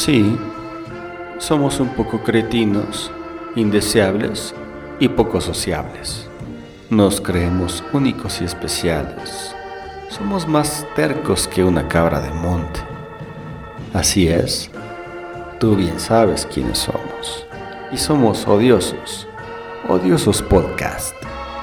Sí, somos un poco cretinos, indeseables y poco sociables. Nos creemos únicos y especiales. Somos más tercos que una cabra de monte. Así es, tú bien sabes quiénes somos. Y somos odiosos. Odiosos Podcast.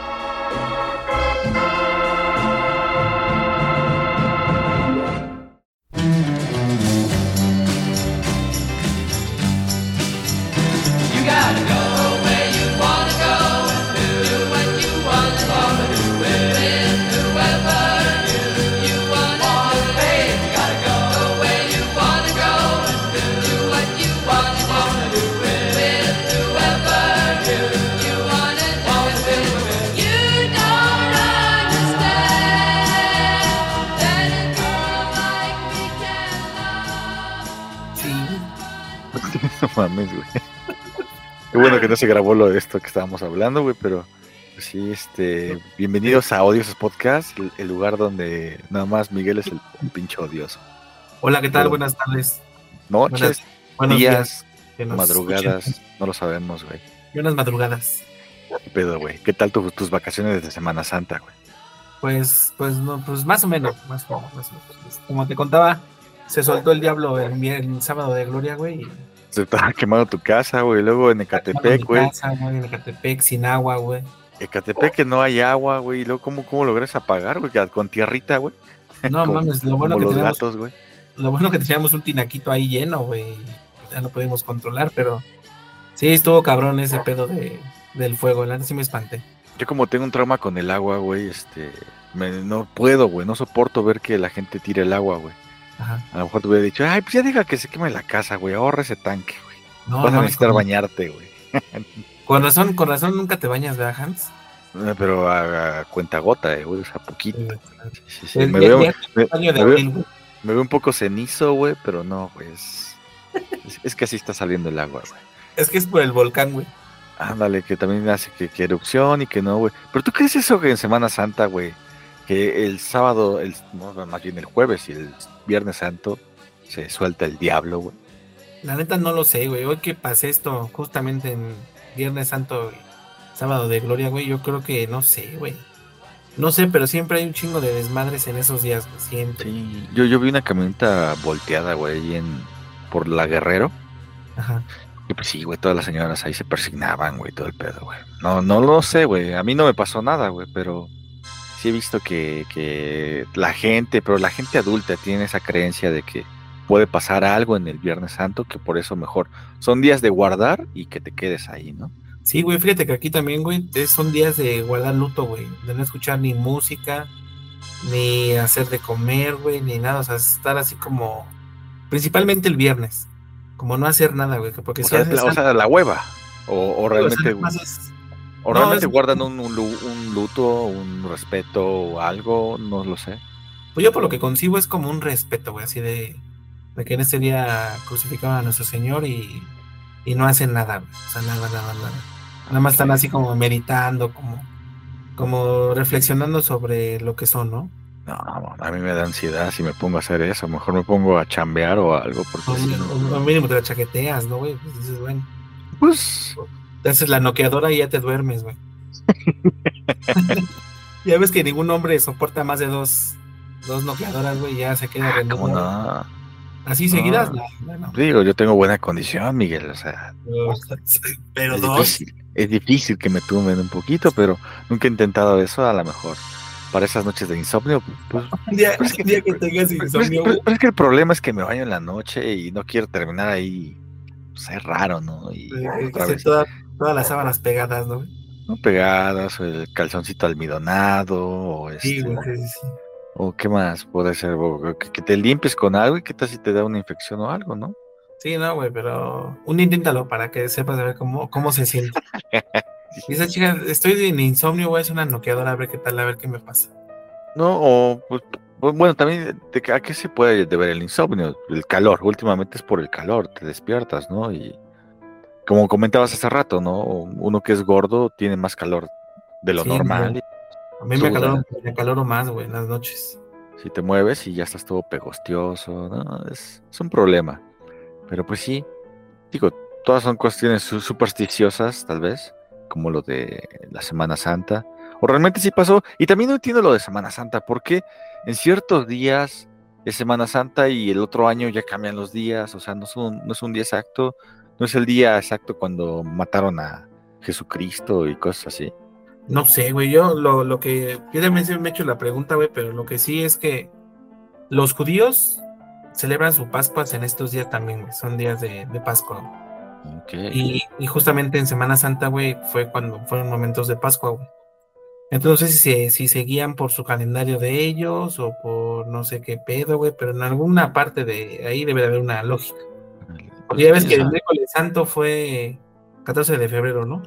No mames, güey. Qué bueno que no se grabó lo de esto que estábamos hablando, güey, pero pues sí, bienvenidos a Odiosos Podcast, el lugar donde nada más Miguel es el pinche odioso. Hola, ¿qué tal? Pero Buenas tardes. noches, Buenos días, que nos madrugadas, escuchen. no lo sabemos, güey. Buenas madrugadas. ¿Qué pedo, güey? ¿Qué tal tus vacaciones de Semana Santa, güey? Pues más o menos. Como te contaba, se soltó el diablo el sábado de Gloria, güey. Se estaba quemando tu casa, güey, luego en Ecatepec, güey. En Ecatepec, sin agua, güey. Ecatepec que no hay agua, güey, y luego ¿cómo logras apagar, güey? Con tierrita, güey. No como, mames, como los gatos, güey. Lo bueno que teníamos un tinaquito ahí lleno, güey. Ya no pudimos controlar, pero sí estuvo cabrón ese pedo del fuego. La neta sí me espanté. Yo como tengo un trauma con el agua, güey, no puedo, güey, no soporto ver que la gente tire el agua, güey. Ajá. A lo mejor te hubiera dicho, ay, pues ya deja que se queme la casa, güey, ahorra ese tanque, güey. No, Vas a mames, necesitar bañarte, güey. Con razón nunca te bañas, ¿verdad, Hans? Pero a cuentagota, güey, o sea, poquito. Sí. El Me día- veo, día- me, baño de me veo, abril, güey. me veo un poco cenizo, güey, pero no, güey, es que así está saliendo el agua, güey. Es que es por el volcán, güey. Ándale, que también hace que erupción y que no, güey. Pero tú crees eso que en Semana Santa, güey, que el sábado, no, más bien el jueves y el Viernes Santo se suelta el diablo, güey. La neta no lo sé, güey. Hoy que pasé esto justamente en Viernes Santo y Sábado de Gloria, güey, yo creo que no sé, güey. No sé, pero siempre hay un chingo de desmadres en esos días, güey. Siempre. Sí, yo vi una camioneta volteada, güey, ahí por la Guerrero. Ajá. Y pues sí, güey, todas las señoras ahí se persignaban, güey, todo el pedo, güey. No lo sé, güey. A mí no me pasó nada, güey, pero sí he visto que pero la gente adulta tiene esa creencia de que puede pasar algo en el Viernes Santo, que por eso mejor son días de guardar y que te quedes ahí, ¿no? Sí, güey, fíjate que aquí también, güey, son días de guardar luto, güey. De no escuchar ni música, ni hacer de comer, güey, ni nada. O sea, estar así como, principalmente el viernes, como no hacer nada, güey. Porque si haces O sea, la hueva. O algo, o sea, realmente, nada más es- o no, realmente guardan un luto, un respeto o algo, no lo sé. pues yo por lo que concibo es como un respeto, güey, así de que en este día crucificaban a nuestro Señor y no hacen nada, güey. O sea, nada. Nada más están así como meditando, como reflexionando sobre lo que son, ¿no? No, a mí me da ansiedad si me pongo a hacer eso. Mejor me pongo a chambear o algo, porque si no. O mínimo te la chaqueteas, ¿no, güey? Pues dices, bueno, Pues. te haces la noqueadora y ya te duermes, güey. Ya ves que ningún hombre soporta más de dos noqueadoras, güey, ya se queda ¿Cómo rendido. no? Así seguidas, no. Digo, yo tengo buena condición, Miguel. O sea, Pero es dos. difícil, es difícil que me tumben un poquito, pero nunca he intentado eso. A lo mejor para esas noches de insomnio, pues. Un día Pero es que, que tengas insomnio, güey. pero es que el problema es que me baño en la noche y no quiero terminar ahí. Pues es raro, ¿no? Y otra vez. Todas las sábanas pegadas, ¿no? ¿No? Pegadas, o el calzoncito almidonado, Sí, güey, sí. o qué más puede ser, o que te limpies con algo y qué tal si te da una infección o algo, ¿no? Sí, no, güey, pero inténtalo para que sepas a ver cómo se siente. Y esa chica, estoy en insomnio, voy a hacer una noqueadora a ver qué tal, a ver qué me pasa. No, o pues, bueno, también ¿a qué se puede deber el insomnio? El calor, últimamente es por el calor, te despiertas, ¿no? Y como comentabas hace rato, ¿no? Uno que es gordo tiene más calor de lo Sí, normal. güey. Y A mí me acaloro más, güey, en las noches. si te mueves y ya estás todo pegostioso, ¿no? Es un problema. Pero pues sí, digo, todas son cuestiones supersticiosas, tal vez, como lo de la Semana Santa. O realmente sí pasó. Y también no entiendo lo de Semana Santa, porque en ciertos días es Semana Santa y el otro año ya cambian los días. O sea, no es un día exacto. No es el día exacto cuando mataron a Jesucristo y cosas así. No sé, güey, yo también se me he hecho la pregunta, güey, pero lo que sí es que los judíos celebran su Pascuas en estos días también, güey, son días de Pascua, güey. Ok. Y justamente en Semana Santa, güey, fue cuando fueron momentos de Pascua, güey. Entonces, si se guían por su calendario de ellos o por no sé qué pedo, güey, pero en alguna parte de ahí debe de haber una lógica. Porque Pues ya ves quién que el sabe. miércoles santo fue 14 de febrero, ¿no?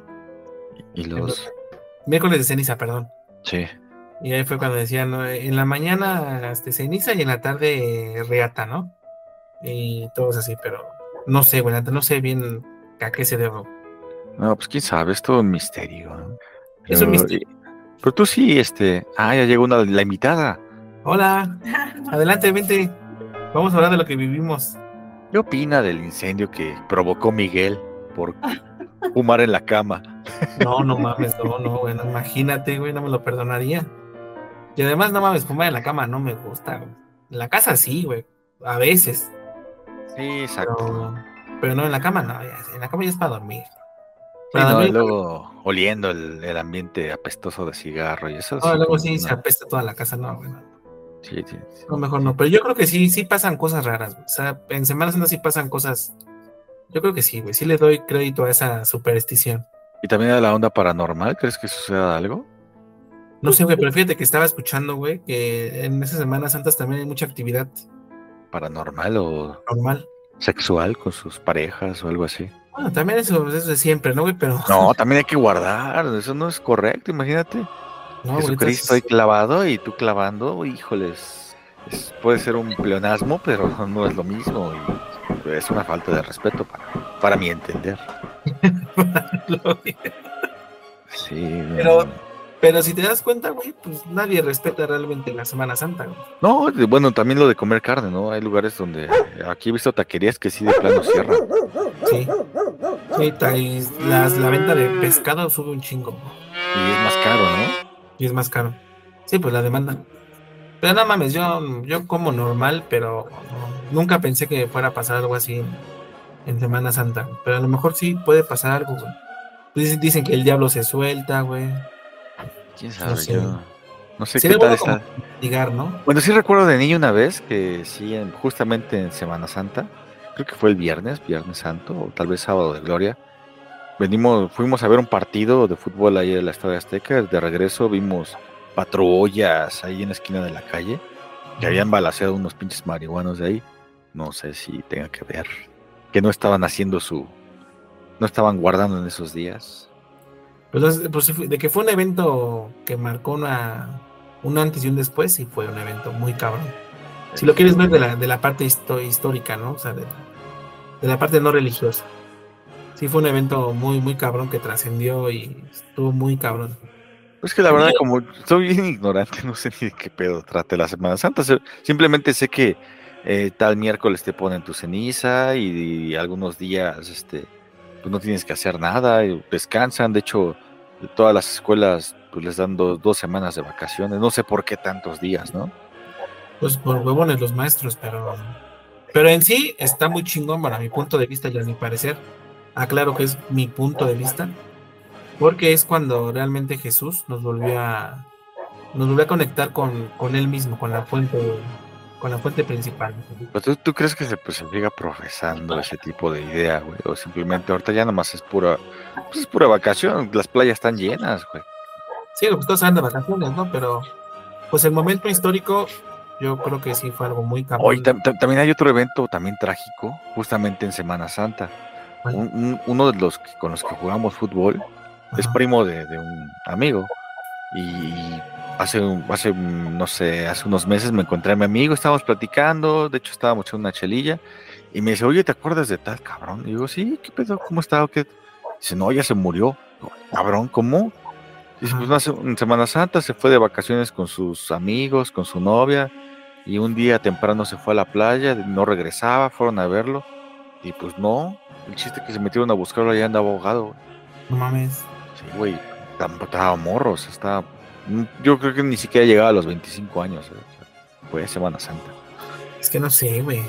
Y Entonces, los. miércoles de ceniza, perdón. Sí. Y ahí fue cuando decían, ¿no? En la mañana ceniza y en la tarde reata, ¿no? Y todo es así, pero no sé, güey, no sé bien a qué se debe. No, pues quién sabe, es todo un misterio, ¿no? Es un Pero, misterio. pero tú sí, ya llegó la invitada. Hola, adelante, vente. Vamos a hablar de lo que vivimos. ¿Qué opina del incendio que provocó Miguel por fumar en la cama? No, no mames, no, güey, no, imagínate, güey, no me lo perdonaría. Y además, no mames, fumar en la cama no me gusta, güey. En la casa sí, güey, a veces, Sí, exacto. pero, pero no en la cama, no, en la cama ya es para dormir. Sí, Para no, y dormir, luego oliendo el ambiente apestoso de cigarro y eso no, sí, luego como que sí se no. apesta toda la casa, no, güey, no. Sí, sí, sí, No, mejor sí. no, pero yo creo que sí, sí pasan cosas raras, güey. O sea, en Semana Santa sí pasan cosas. Yo creo que sí, güey, sí le doy crédito a esa superstición. ¿Y también a la onda paranormal? ¿Crees que suceda algo? No sé, güey, pero fíjate que estaba escuchando, güey, que en esas Semanas Santas también hay mucha actividad ¿Paranormal o normal. sexual con sus parejas o algo así? Bueno, también eso de siempre, ¿no, güey? Pero, No, también hay que guardar, eso no es correcto, imagínate. no, güey, Jesucristo ahí entonces, clavado y tú clavando, híjoles, puede ser un pleonasmo, pero no es lo mismo y es una falta de respeto para mi entender. Sí, pero, pero si te das cuenta, güey, pues nadie respeta realmente la Semana Santa, güey. no, bueno, también lo de comer carne, ¿no? Hay lugares donde aquí he visto taquerías que sí de plano cierran Sí, sí, y la venta de pescado sube un chingo y es más caro, ¿no? y es más caro. Sí, pues la demanda. Pero no mames, yo como normal, pero nunca pensé que fuera a pasar algo así en Semana Santa. Pero a lo mejor sí puede pasar algo, güey. Dicen que el diablo se suelta, güey. ¿Quién No sabe? sé. Yo no sé qué Sería tal bueno como está. investigar, ¿no? Bueno, sí recuerdo de niño una vez que sí, justamente en Semana Santa, creo que fue el Viernes Santo, o tal vez Sábado de Gloria, fuimos a ver un partido de fútbol ahí en la Estadio Azteca, de regreso vimos patrullas ahí en la esquina de la calle, que habían balaceado unos pinches marihuanos de ahí, no sé si tenga que ver, que no estaban guardando en esos días. Pues sí de que fue un evento que marcó un antes y un después, sí fue un evento muy cabrón. Si lo quieres ver de la parte histórica, ¿no? O sea, de la parte no religiosa. Sí fue un evento muy, muy cabrón que trascendió y estuvo muy cabrón. Pues que la verdad, como soy bien ignorante, no sé ni de qué pedo trate la Semana Santa. Simplemente sé que tal miércoles te ponen tu ceniza y algunos días, pues no tienes que hacer nada, y descansan. De hecho, todas las escuelas pues les dan 2 semanas de vacaciones. No sé por qué tantos días, ¿no? Pues por huevones los maestros, pero en sí está muy chingón para mi punto de vista y a mi parecer. Aclaro que es mi punto de vista, porque es cuando realmente Jesús nos volvió a conectar con él mismo, con la fuente principal. Pero ¿tú crees que pues, se siga profesando ese tipo de idea, güey? O simplemente ahorita ya nomás es pura vacación. Las playas están llenas, güey. Sí, lo que todos salen de vacaciones, ¿no? Pero pues el momento histórico, yo creo que sí fue algo muy Hoy cabrón. también hay otro evento también trágico, justamente en Semana Santa. Uno de los con los que jugamos fútbol es Ajá. primo de un amigo y no sé, hace unos meses me encontré a mi amigo, estábamos platicando, de hecho estábamos echando una chelilla y me dice, oye, ¿te acuerdas de tal cabrón? Y digo, sí, ¿qué pedo? ¿Cómo está? ¿O qué? Dice, no, ya se murió. Digo, cabrón, ¿cómo? Dice, pues Ajá. no, en Semana Santa se fue de vacaciones con sus amigos, con su novia y un día temprano se fue a la playa, no regresaba, fueron a verlo Y pues no, el chiste es que se metieron a buscarlo allá andaba abogado, güey. No mames. Sí, güey, estaba morros, yo creo que ni siquiera llegaba a los 25 años, güey. O sea, fue Semana Santa. Es que no sé, güey.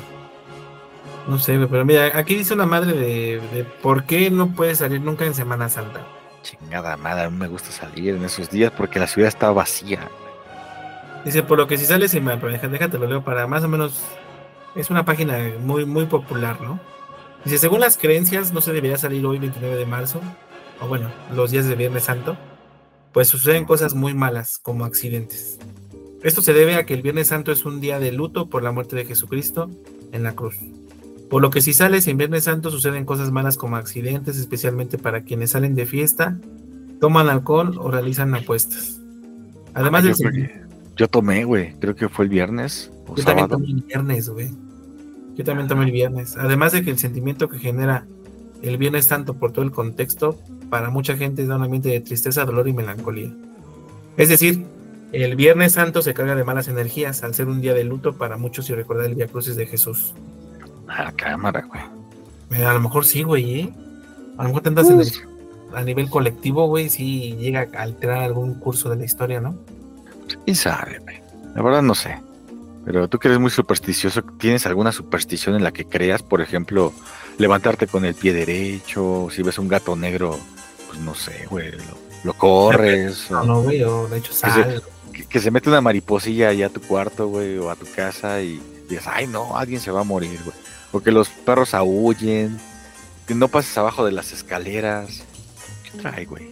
No sé, güey, pero mira, aquí dice una madre de por qué no puedes salir nunca en Semana Santa. Chingada madre, a mí me gusta salir en esos días porque la ciudad está vacía. Dice, por lo que si sales sin pero déjate lo leo para más o menos. Es una página muy, muy popular, ¿no? Dice, según las creencias, no se debería salir hoy 29 de marzo, o bueno, los días de Viernes Santo, pues suceden cosas muy malas, como accidentes. Esto se debe a que el Viernes Santo es un día de luto por la muerte de Jesucristo en la cruz. Por lo que si sales en Viernes Santo suceden cosas malas como accidentes, especialmente para quienes salen de fiesta, toman alcohol o realizan apuestas. Además yo tomé, güey, creo que fue el viernes o yo sábado. También tomé el viernes, güey. Yo también tomé el viernes. Además de que el sentimiento que genera el Viernes Santo por todo el contexto, para mucha gente da un ambiente de tristeza, dolor y melancolía. Es decir, el Viernes Santo se carga de malas energías al ser un día de luto para muchos y recordar el Vía Crucis de Jesús. A la cámara, güey. A lo mejor sí, güey, ¿eh? A lo mejor tantas energías a nivel colectivo, güey, sí llega a alterar algún curso de la historia, ¿no? ¿Quién sabe, güey? La verdad no sé. Pero tú que eres muy supersticioso, ¿tienes alguna superstición en la que creas? Por ejemplo, levantarte con el pie derecho, si ves un gato negro, pues no sé, güey, lo corres. No, güey, o de hecho sal. Que se mete una mariposilla allá a tu cuarto, güey, o a tu casa y digas, ay no, alguien se va a morir, güey. O que los perros aúllen, que no pases abajo de las escaleras. ¿Qué trae, güey?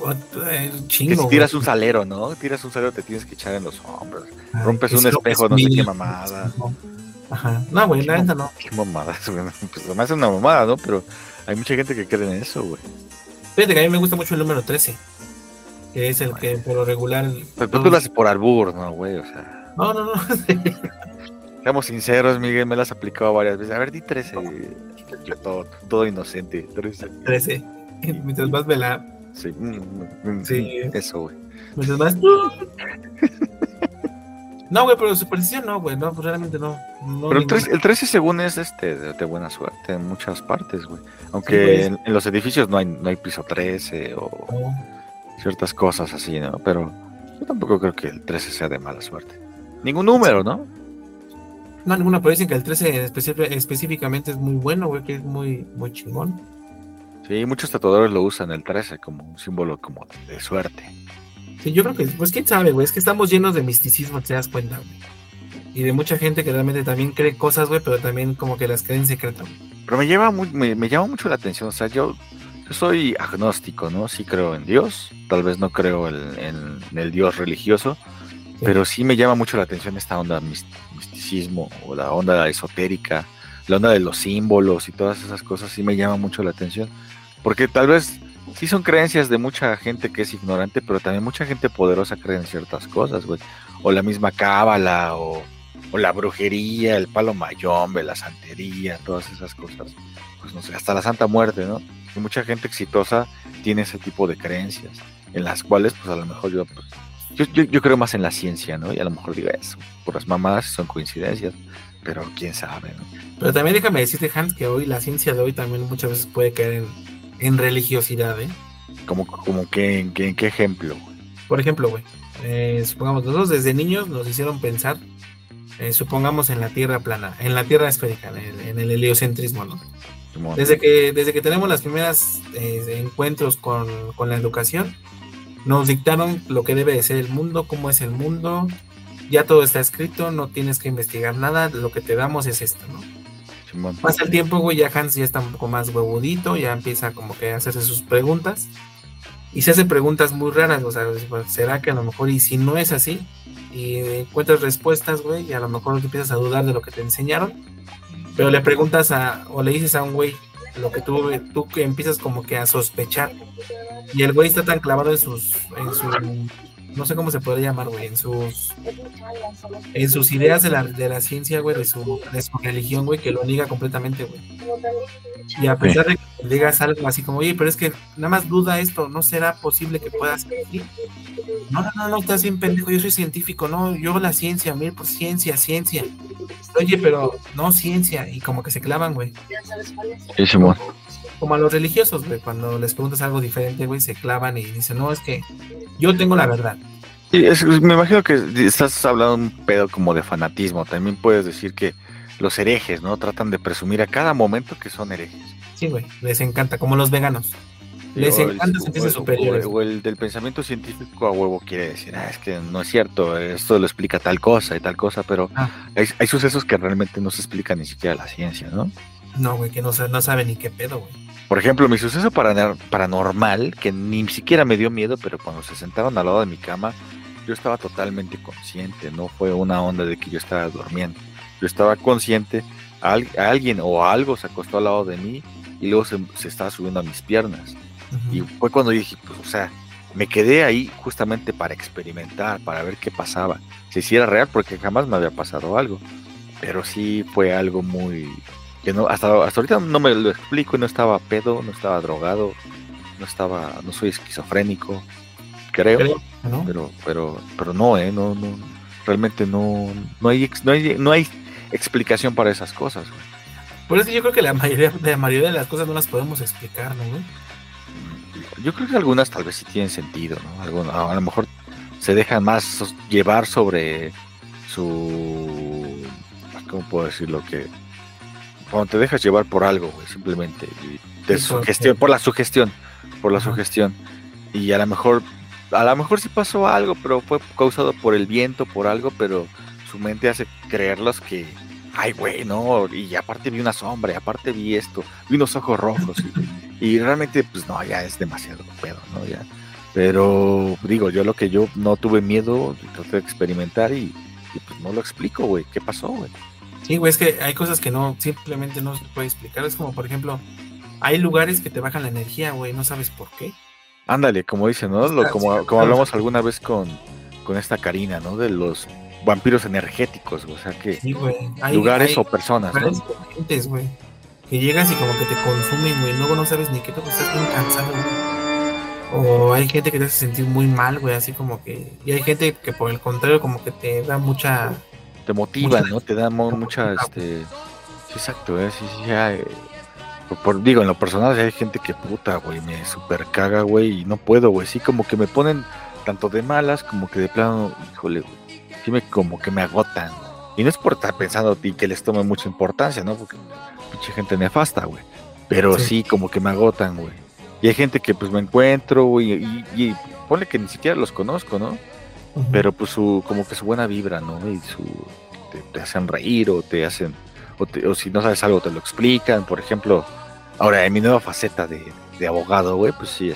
Chingo, que si tiras un salero, ¿no? Tiras un salero te tienes que echar en los hombros. Rompes un espejo, no sé qué mamada. Ajá. No, güey, la neta no. Qué mamada, pues además es una mamada, ¿no? Pero hay mucha gente que cree en eso, güey. Fíjate que a mí me gusta mucho el número 13. Que es el que por lo regular. Pero tú lo haces por albur, ¿no, güey? O sea. No. Seamos sinceros, Miguel, me lo has aplicado varias veces. A ver, di 13. Yo todo inocente. 13. Mientras más velar. Sí. Sí. Eso, güey. Mientras más. No, güey, pero superstición no, güey. No, pues realmente no. Pero el 13 según es de buena suerte en muchas partes, güey. Aunque sí, en los edificios no hay piso 13 o ciertas cosas así, ¿no? Pero yo tampoco creo que el 13 sea de mala suerte. Ningún número, ¿no? No, ninguna, pero dicen que el 13 específicamente es muy bueno, güey, que es muy, muy chingón. Sí, muchos tatuadores lo usan el 13 como un símbolo como de suerte. Sí, yo creo que, pues quién sabe, güey, es que estamos llenos de misticismo, te das cuenta, güey. Y de mucha gente que realmente también cree cosas, güey, pero también como que las cree en secreto. Pero me llama mucho la atención, o sea, yo soy agnóstico, ¿no? Sí creo en Dios, tal vez no creo en el Dios religioso, sí, pero sí me llama mucho la atención esta onda misticismo o la onda esotérica, la onda de los símbolos y todas esas cosas, sí me llama mucho la atención, porque tal vez sí son creencias de mucha gente que es ignorante, pero también mucha gente poderosa cree en ciertas cosas, güey, o la misma cábala, o la brujería, el palo mayombe, la santería, todas esas cosas, pues no sé, hasta la Santa Muerte, ¿no? Y mucha gente exitosa tiene ese tipo de creencias, en las cuales, pues a lo mejor yo creo más en la ciencia, ¿no? Y a lo mejor digo eso, por las mamadas son coincidencias, pero quién sabe, ¿no? Pero también déjame decirte, Hans, que hoy la ciencia de hoy también muchas veces puede caer en religiosidad, ¿eh? Como que ¿en qué ejemplo? Por ejemplo, güey, supongamos, nosotros desde niños nos hicieron pensar, supongamos en la Tierra plana, en la Tierra esférica, en el heliocentrismo, ¿no? Desde que tenemos las primeras encuentros con la educación, nos dictaron lo que debe de ser el mundo, cómo es el mundo, ya todo está escrito, no tienes que investigar nada, lo que te damos es esto, ¿no? Simón. Pasa el tiempo, güey, ya Hans ya está un poco más huevudito, ya empieza como que a hacerse sus preguntas, y se hace preguntas muy raras, o sea, ¿será que a lo mejor, y si no es así, y encuentras respuestas, güey, y a lo mejor empiezas a dudar de lo que te enseñaron, pero le preguntas o le dices a un güey lo que tú que empiezas como que a sospechar, y el güey está tan clavado en su no sé cómo se podría llamar, güey, en sus ideas de la ciencia, güey, de su religión, güey, que lo niega completamente, güey. Y a pesar de que le digas algo así como, oye, pero es que nada más duda esto, ¿no será posible que puedas así? No, estás bien pendejo, yo soy científico, no, yo la ciencia, mira, pues ciencia. Oye, pero no ciencia, y como que se clavan, güey. Sí, Simón. Como a los religiosos, güey, cuando les preguntas algo diferente, güey, se clavan y dicen, no, es que yo tengo la verdad. Sí, me imagino que estás hablando un pedo como de fanatismo. También puedes decir que los herejes, ¿no? Tratan de presumir a cada momento que son herejes. Sí, güey, les encanta, como los veganos. Les encanta sentirse superiores. O el del pensamiento científico a huevo quiere decir, es que no es cierto, esto lo explica tal cosa y tal cosa, pero hay sucesos que realmente no se explican ni siquiera la ciencia, ¿no? No, güey, que no sabe ni qué pedo, güey. Por ejemplo, mi suceso paranormal, que ni siquiera me dio miedo, pero cuando se sentaron al lado de mi cama, yo estaba totalmente consciente, no fue una onda de que yo estaba durmiendo. Yo estaba consciente, alguien o algo se acostó al lado de mí y luego se estaba subiendo a mis piernas. Uh-huh. Y fue cuando dije, pues, o sea, me quedé ahí justamente para experimentar, para ver qué pasaba. Si era real, porque jamás me había pasado algo. Pero sí fue algo muy... que no, hasta ahorita no me lo explico, no estaba pedo, no estaba drogado, no soy esquizofrénico, creo, ¿no? pero no, no, realmente no hay explicación para esas cosas, güey. Por eso yo creo que la mayoría de las cosas no las podemos explicar, ¿no, güey? Yo creo que algunas tal vez sí tienen sentido, ¿no? A lo mejor se dejan más llevar sobre su... ¿cómo puedo decirlo? Que cuando te dejas llevar por algo, güey, simplemente por la sugestión, y a lo mejor sí pasó algo, pero fue causado por el viento, por algo, pero su mente hace creerlos que, ay, güey, no, y aparte vi una sombra, y aparte vi esto, vi unos ojos rojos, y realmente, pues no, ya es demasiado pedo, ¿no? Ya, pero digo, yo no tuve miedo, traté de experimentar y pues no lo explico, güey, ¿qué pasó, güey? Sí, güey, es que hay cosas que simplemente no se puede explicar. Es como, por ejemplo, hay lugares que te bajan la energía, güey, no sabes por qué. Ándale, como dicen, ¿no? Como hablamos alguna vez con esta Karina, ¿no? De los vampiros energéticos, o sea que sí, güey. Lugares o personas, ¿no? Gentes, güey, que llegas y como que te consumen, güey, luego no sabes ni qué te estás bien cansado, güey. O hay gente que te hace sentir muy mal, güey, así como que... Y hay gente que por el contrario como que te da mucha... Te motivan, ¿no? Te dan mucha, Sí, exacto, sí, digo, en lo personal hay gente que puta, güey, me super caga, güey, y no puedo, güey, sí, como que me ponen tanto de malas como que de plano, híjole, güey, sí como que me agotan, y no es por estar pensando y que les tome mucha importancia, ¿no? Porque pinche gente nefasta, güey, pero sí como que me agotan, güey, y hay gente que pues me encuentro, güey, y ponle que ni siquiera los conozco, ¿no? Uh-huh. Pero pues como que su buena vibra, ¿no? Y te hacen reír o te hacen, o si no sabes algo te lo explican, por ejemplo, ahora en mi nueva faceta de abogado, güey, pues sí,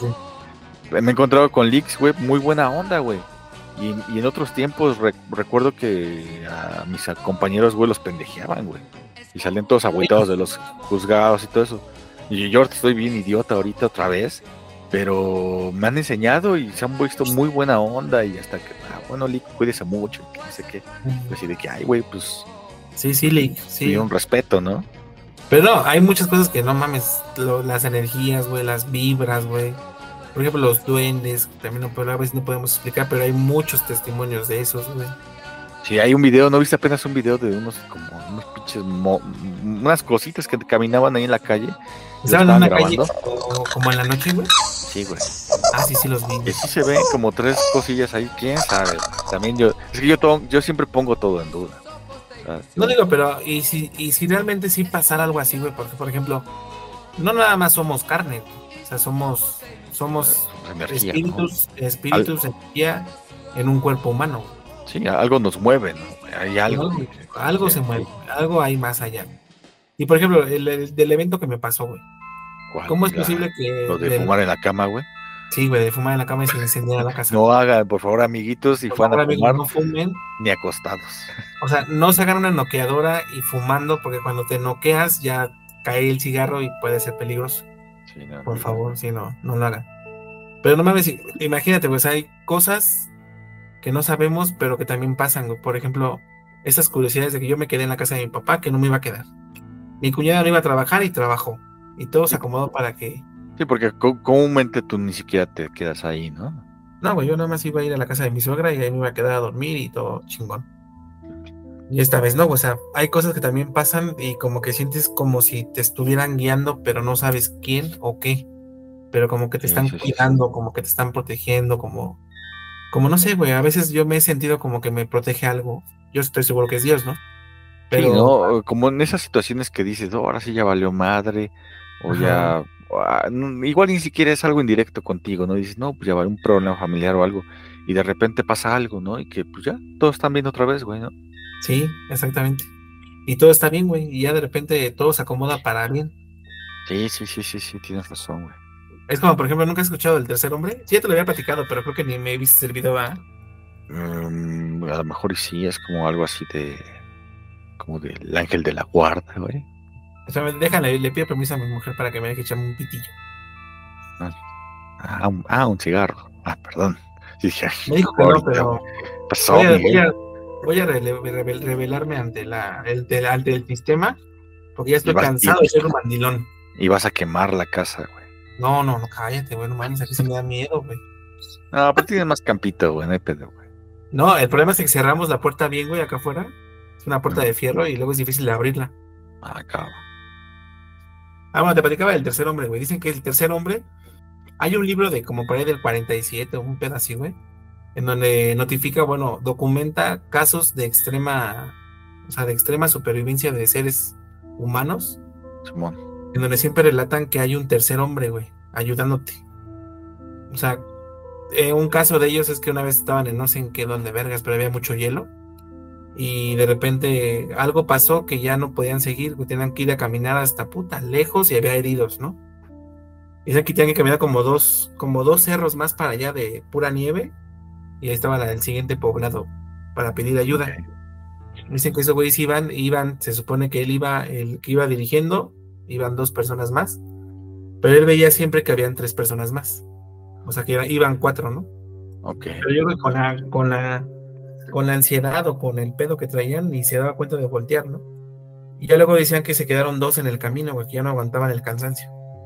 me he encontrado con leaks, güey, muy buena onda, güey, y en otros tiempos recuerdo que a mis compañeros, güey, los pendejeaban, güey, y salían todos agüitados de los juzgados y todo eso, y yo estoy bien idiota ahorita otra vez, pero me han enseñado y se han visto muy buena onda y hasta que, bueno, Lick, cuídese mucho, que no sé qué. Así de que, ay, güey, pues... Sí, Lick, sí. Un respeto, ¿no? Pero no, hay muchas cosas que no mames, las energías, güey, las vibras, güey. Por ejemplo, los duendes, también a veces no podemos explicar, pero hay muchos testimonios de esos, güey. Sí, hay un video, ¿no viste apenas un video de unos pinches, unas cositas que caminaban ahí en la calle? ¿Estaban en una calle como en la noche, güey? Sí, güey. Sí los vi. Y sí se ven como 3 cosillas ahí, quién sabe. También es que yo siempre pongo todo en duda. No digo, pero y si realmente sí pasara algo así, güey, porque por ejemplo, no nada más somos carne, güey. O sea, somos energía, espíritus, ¿no? Energía en un cuerpo humano. Sí, algo nos mueve, ¿no? Hay algo. Algo se mueve, algo hay más allá. Y por ejemplo, del evento que me pasó, güey. ¿Cómo es posible que... Lo de fumar en la cama, güey? Sí, güey, de fumar en la cama y sin encender la casa. No hagan, por favor, amiguitos, si fueran a fumar, no fumen. Ni acostados. O sea, no se hagan una noqueadora y fumando, porque cuando te noqueas ya cae el cigarro y puede ser peligroso. Sí, por favor, sí, no lo hagan. Pero no mames, imagínate, pues hay cosas que no sabemos, pero que también pasan, güey. Por ejemplo, esas curiosidades de que yo me quedé en la casa de mi papá, que no me iba a quedar. Mi cuñada no iba a trabajar y trabajó. Y todo se acomodó para que... Sí, porque comúnmente tú ni siquiera te quedas ahí, ¿no? No, güey, yo nada más iba a ir a la casa de mi suegra y ahí me iba a quedar a dormir y todo chingón. Y esta vez no, o sea, hay cosas que también pasan y como que sientes como si te estuvieran guiando, pero no sabes quién o qué. Pero como que te Sí, están sí, sí, sí. cuidando, como que te están protegiendo, como no sé, güey, a veces yo me he sentido como que me protege algo. Yo estoy seguro que es Dios, ¿no? Sí, Pero, ¿no? Como en esas situaciones que dices, "Oh, ahora sí ya valió madre, o ajá, ya, igual ni siquiera es algo indirecto contigo, ¿no? Dices, no, pues ya va un problema familiar o algo, y de repente pasa algo, ¿no? Y que pues ya, todos están bien otra vez, güey, ¿no? sí, exactamente. Y todo está bien, güey, y ya de repente todo se acomoda para bien. Sí, sí, sí, sí, sí, tienes razón, güey. Es como, por ejemplo, nunca has escuchado El Tercer Hombre. Sí, ya te lo había platicado, pero creo que ni me viste el video, ¿va? A lo mejor y sí, es como algo así como del ángel de la guarda, güey. O sea, déjale, le pido permiso a mi mujer para que me deje echarme un pitillo. Ah, un cigarro. Ah, perdón. Sí, dije, "Ay, Me dijo que no, ahorita, pero güey. Pasó, voy a, voy Miguel. a, voy a revelarme ante el sistema, porque ya Y estoy vas, y, cansado de ser un mandilón. y vas a quemar la casa, güey. No, no, no, cállate, güey, no mames, aquí sí me da miedo, güey. No, pero tienes más campito, güey, no hay pedo, güey. No, el problema es que cerramos la puerta bien, güey, acá afuera. Es una puerta Mm. de fierro y luego es difícil de abrirla. Ah, cabrón. Ah, bueno, te platicaba del Tercer Hombre, güey. Dicen que el Tercer Hombre, hay un libro de como por ahí del 47 o un pedacito, güey, en donde notifica, bueno, documenta casos de extrema, o sea, de extrema supervivencia de seres humanos, Simón. en donde siempre relatan que hay un tercer hombre, güey, ayudándote. O sea, un caso de ellos es que una vez estaban en no sé en qué, donde vergas, pero había mucho hielo. Y de repente algo pasó que ya no podían seguir, que tenían que ir a caminar hasta puta lejos y había heridos, ¿no? Dicen que tenían que caminar como dos cerros más para allá de pura nieve y ahí estaba el siguiente poblado para pedir Ok. ayuda. Dicen que esos güeyes iban, se supone que él iba, el que iba dirigiendo, iban dos personas más, pero él veía siempre que habían tres personas más. O sea que iban cuatro, ¿no? Ok. Pero yo creo que con la ansiedad o con el pedo que traían ni se daba cuenta de voltear, ¿no? Y ya luego decían que se quedaron dos en el camino, güey, que ya no aguantaban el cansancio.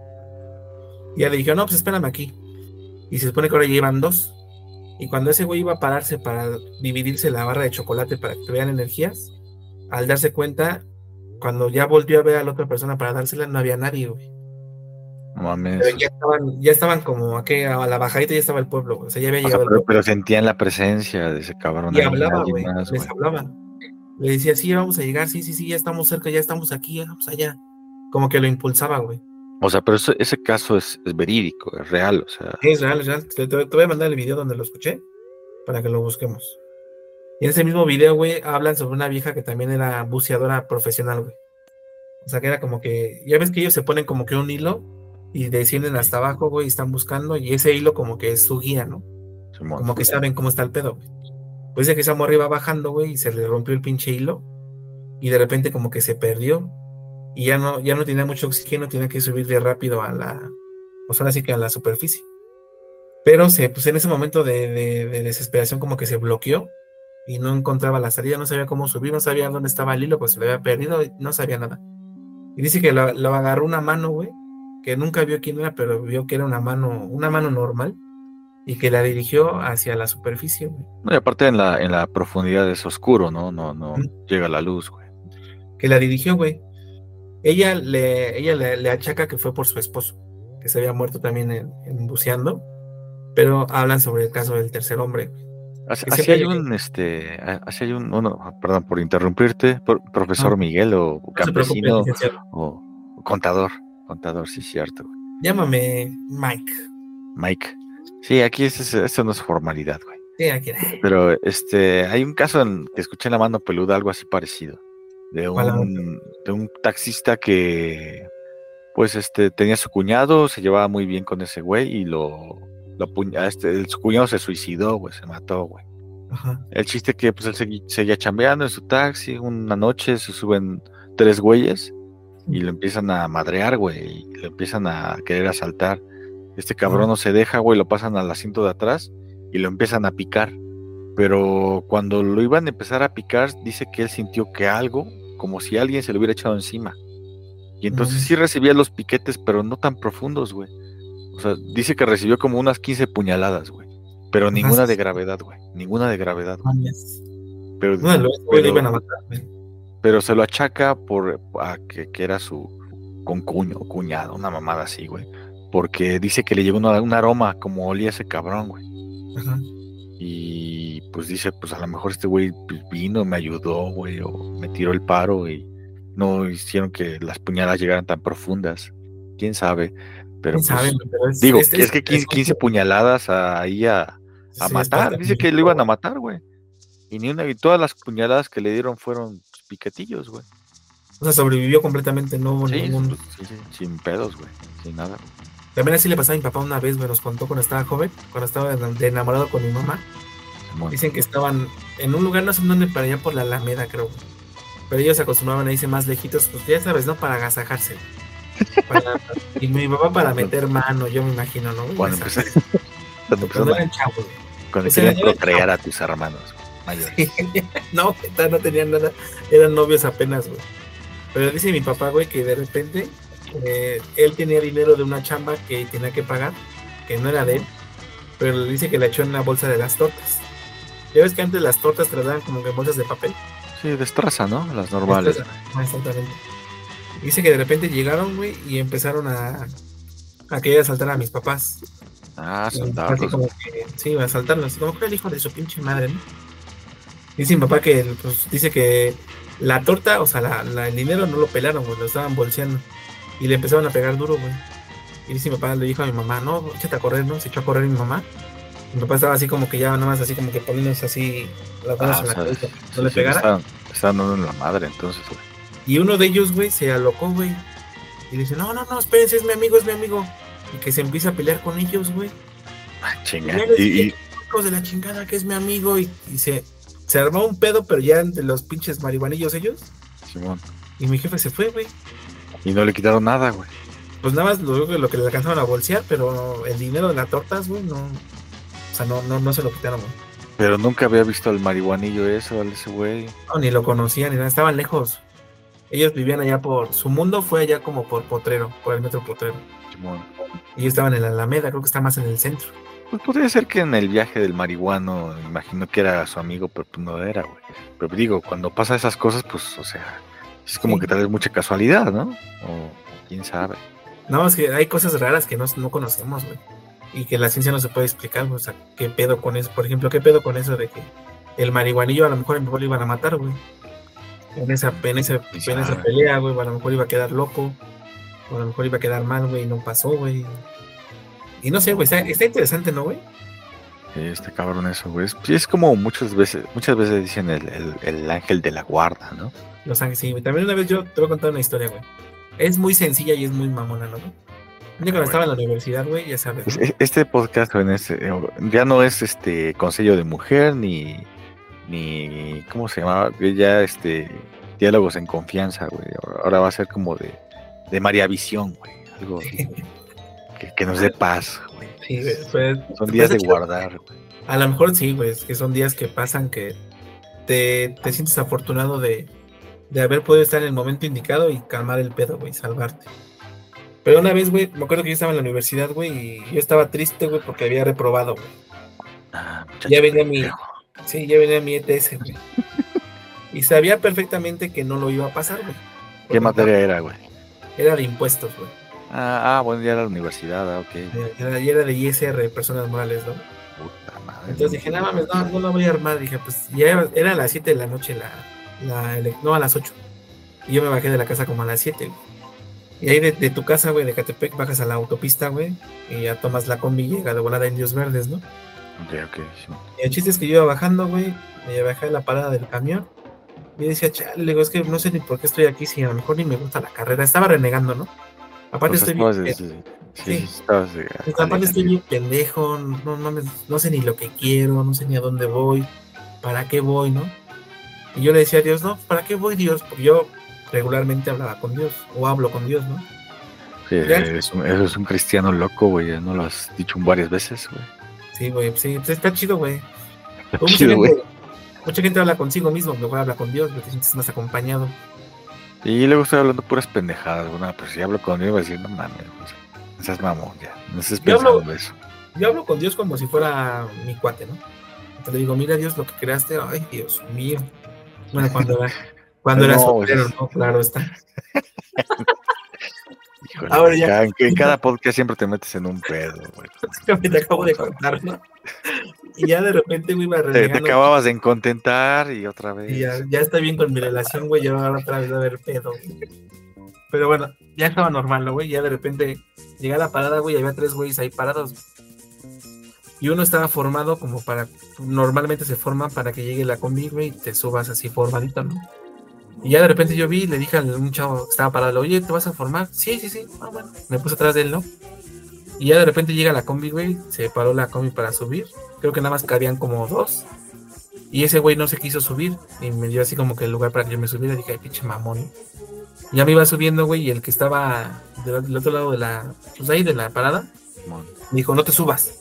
Y ya le dijeron, no, pues espérame aquí. Y se supone que ahora ya iban dos. Y cuando ese güey iba a pararse para dividirse la barra de chocolate para que tuvieran energías, al darse cuenta, cuando ya volvió a ver a la otra persona para dársela, no había nadie, güey. No mames. Pero ya estaban como a la bajadita ya estaba el pueblo, güey. O sea, ya había O sea, llegado el pero, pueblo. pero sentían la presencia de ese cabrón Y ahí, hablaba, alguien güey, más, les güey. hablaba. Le decía, sí, vamos a llegar, sí, sí, sí, ya estamos cerca, ya estamos aquí, ya vamos allá. Como que lo impulsaba, güey. O sea, pero ese caso es verídico, es real, o sea. Es real, es real. Te voy a mandar el video donde lo escuché para que lo busquemos. Y en ese mismo video, güey, hablan sobre una vieja que también era buceadora profesional, güey. O sea, que era como que, ya ves que ellos se ponen como que un hilo y descienden hasta abajo, güey, y están buscando, y ese hilo como que es su guía, ¿no? Simón. Como que saben cómo está el pedo, güey. Pues de que esa morra iba bajando, güey, y se le rompió el pinche hilo, y de repente como que se perdió, y ya no tenía mucho oxígeno, tenía que subir de rápido pues ahora sí que a la superficie. Pero pues en ese momento de desesperación como que se bloqueó y no encontraba la salida, no sabía cómo subir, no sabía dónde estaba el hilo, pues se lo había perdido y no sabía nada. Y dice que lo agarró una mano, güey, que nunca vio quién era, pero vio que era una mano normal y que la dirigió hacia la superficie, güey. No, y aparte en la profundidad es oscuro, ¿no? No Ujú. llega la luz, güey. Que la dirigió, güey. Ella le achaca que fue por su esposo, que se había muerto también en buceando, pero hablan sobre el caso del tercer hombre, güey, que Así siempre hay le... así hay perdón por interrumpirte, No, profesor Miguel o no se preocupe, campesino licenciado. o contador, sí, cierto, güey. Llámame Mike. Mike. Sí, aquí eso no es formalidad, güey. Sí, aquí. Pero hay un caso que escuché en La Mano Peluda, algo así parecido, de ¿Cuál la de un taxista que, pues, tenía a su cuñado, se llevaba muy bien con ese güey y su cuñado se suicidó, güey, se mató, güey. Ajá. El chiste que, pues, él seguía chambeando en su taxi, una noche se suben tres güeyes y lo empiezan a madrear, güey, y lo empiezan a querer asaltar. Este cabrón no se deja, güey, lo pasan al asiento de atrás y lo empiezan a picar. pero cuando lo iban a empezar a picar, dice que él sintió que algo, como si alguien se lo hubiera echado encima. Y entonces sí recibía los piquetes, pero no tan profundos, güey. O sea, dice que recibió como unas 15 puñaladas, güey. Pero ninguna de gravedad, güey. Ninguna de gravedad, güey. Pero, no, lo iban a matar, güey. Pero se lo achaca a que era su concuño, cuñado, una mamada así, güey. Porque dice que le llegó un aroma como olía ese cabrón, güey. Ajá. Y pues dice, pues a lo mejor este güey vino, me ayudó, güey, o me tiró el paro y no hicieron que las puñaladas llegaran tan profundas. ¿Quién sabe? Pero ¿Quién pues, sabe? Pero digo, es que 15 puñaladas ahí a sí, matar. Dice que lo iban a matar, güey. Y todas las puñaladas que le dieron fueron piquetillos, güey. O sea, sobrevivió completamente, no hubo ningún... Sí, sin pedos, güey, sin nada. También así le pasaba a mi papá una vez, güey, nos contó cuando estaba joven, cuando estaba de enamorado con mi mamá. Bueno. Dicen que estaban en un lugar, no sé dónde, para allá por la Alameda, creo. Pero ellos se acostumbraban a irse más lejitos, pues ya sabes, ¿no? Para agasajarse. Y mi papá para meter mano, yo me imagino, ¿no? Cuando eran chavos, güey. Cuando querían procrear a tus hermanos mayores. No tenían nada, eran novios apenas, güey. Pero dice mi papá, güey, que de repente él tenía dinero de una chamba que tenía que pagar, que no era de él, pero le dice que la echó en la bolsa de las tortas. Ya ves que antes las tortas te las daban como que en bolsas de papel. Sí, destraza, ¿no? Las normales. Exactamente. Dice que de repente llegaron, güey, y empezaron a querer asaltar a mis papás. Ah, asaltarlos. Sí, a asaltarlos. Como que el hijo de su pinche madre, ¿no? Dice mi papá que, pues, dice que la torta, o sea, el dinero no lo pelaron, güey, lo estaban bolseando. Y le empezaron a pegar duro, güey. Y dice mi papá, le dijo a mi mamá, no, échate a correr, ¿no? Se echó a correr mi mamá. Mi papá estaba así como que ya nada más así como que poniéndose así las manos en la cabeza, no le pegara. Estaban dando en la madre entonces, güey. Y uno de ellos, güey, se alocó, güey. Y dice, no, espérense, es mi amigo. Y que se empieza a pelear con ellos, güey. Ah, chingada. Y hijos de la chingada que es mi amigo. Y se armó un pedo, pero ya de los pinches marihuanillos ellos. Simón. Y mi jefe se fue, güey. Y no le quitaron nada, güey. Pues nada más lo que le alcanzaron a bolsear, pero el dinero de las tortas, güey, no. O sea, no se lo quitaron, güey. Pero nunca había visto al marihuanillo ese güey. No, ni lo conocían, ni nada, estaban lejos. Ellos vivían allá su mundo fue allá como por Potrero, por el metro Potrero. Simón. Y ellos estaban en la Alameda, creo que está más en el centro. Pues podría ser que en el viaje del marihuano, imagino que era su amigo, pero pues no era, güey. Pero digo, cuando pasa esas cosas, pues, o sea, es como que tal vez mucha casualidad, ¿no? O quién sabe. No, es que hay cosas raras que no conocemos, güey. Y que la ciencia no se puede explicar, güey. O sea, ¿qué pedo con eso? Por ejemplo, ¿qué pedo con eso de que el marihuanillo a lo mejor en lo iban a matar, güey? En esa pelea, güey, a lo mejor iba a quedar loco, o a lo mejor iba a quedar mal, güey, y no pasó, güey. Y no sé, güey, está interesante, ¿no, güey? Sí, está cabrón eso, güey. Es como muchas veces dicen el ángel de la guarda, ¿no? Los ángeles, sí, güey. También una vez yo te voy a contar una historia, güey. Es muy sencilla y es muy mamona, ¿no, güey? Cuando estaba en la universidad, güey, ya sabes, ¿no? Este podcast, güey, ya no es consejo de mujer, ni ¿cómo se llamaba? Ya diálogos en confianza, güey. Ahora va a ser como de María Visión, güey. Algo que nos dé paz, güey. Sí, pues, son días de guardar, güey. A lo mejor sí, güey, que son días que pasan que te sientes afortunado de haber podido estar en el momento indicado y calmar el pedo, güey, salvarte. Pero una vez, güey, me acuerdo que yo estaba en la universidad, güey, y yo estaba triste, güey, porque había reprobado, güey. Ya venía mi ETS, güey. Y sabía perfectamente que no lo iba a pasar, güey. ¿Qué materia era, güey? Era de impuestos, güey. Bueno, ya era la universidad, ok. Era de ISR, personas morales, ¿no? Puta madre. Entonces dije, no mames, no la voy a armar. Dije, pues ya era a las 7 de la noche, no, a las 8. Y yo me bajé de la casa como a las 7, güey. Y ahí de tu casa, güey, de Catepec, bajas a la autopista, güey, y ya tomas la combi y llega de volada a Indios Verdes, ¿no? Ok, sí. Y el chiste es que yo iba bajando, güey, me bajé de la parada del camión, y decía, chale, le digo, es que no sé ni por qué estoy aquí, si a lo mejor ni me gusta la carrera. Estaba renegando, ¿no? Aparte estoy bien... Aparte estoy bien pendejo, no sé ni lo que quiero, no sé ni a dónde voy, para qué voy, ¿no? Y yo le decía a Dios, no, ¿para qué voy, Dios? Porque yo regularmente hablaba con Dios, o hablo con Dios, ¿no? Sí, eso es un cristiano loco, güey, ya no lo has dicho varias veces, güey. Sí, güey, sí, pues está chido, güey. Pues Chido, güey. mucha gente habla consigo mismo, mejor habla con Dios, te sientes más acompañado. Y luego estoy hablando puras pendejadas, güey. No, pero si hablo con Dios, voy a decir, no mames, o sea, no seas mamón, ya. No estés Yo hablo, pensando eso. yo hablo con Dios como si fuera mi cuate, ¿no? Te le digo, mira Dios, lo que creaste, ay Dios mío. Bueno, cuando era No, güey. soltero, ¿no? Claro está. Híjole, Ahora güey, ya, en cada podcast siempre te metes en un pedo, güey. que te acabo de contar, ¿no? Y ya de repente me iba Te renegando. acababas de contentar y otra Y vez. ya está bien con mi relación, güey, ya ahora otra vez va a haber pedo, güey. Pero bueno, ya estaba normal, ¿no, güey? Ya de repente llegué a la parada, güey, y había 3 güeyes ahí parados. Y uno estaba formado como para, normalmente se forman para que llegue la combi, güey, y te subas así formadito, ¿no? Y ya de repente yo vi, le dije a un chavo que estaba parado, oye, ¿te vas a formar? Sí, sí, sí. Ah, bueno, me puse atrás de él, ¿no? Y ya de repente llega la combi, güey, se paró la combi para subir. Creo que nada más cabían como 2. Y ese güey no se quiso subir. Y me dio así como que el lugar para que yo me subiera. Dije, ay, pinche mamón, ¿no? Ya me iba subiendo, güey, y el que estaba del otro lado de la, pues ahí de la parada, me dijo, no te subas.